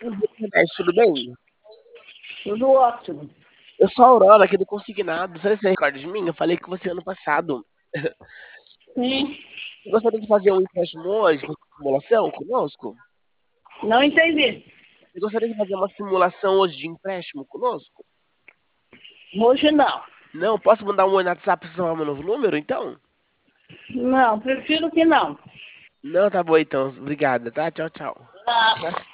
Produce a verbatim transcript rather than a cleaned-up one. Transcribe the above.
Mas tudo bem? Tudo ótimo. Eu sou a Aurora aqui do Consignado. Você se recorda de mim? Eu falei com você ano passado. Sim, Você gostaria de fazer um empréstimo hoje, uma simulação conosco? não entendi. Você gostaria de fazer uma simulação hoje de empréstimo conosco? Hoje não. Não, posso mandar um oi no WhatsApp para você salvar meu novo número, então? Não, prefiro que não. Não, tá bom então. Obrigada, tá? Tchau, tchau. Nada.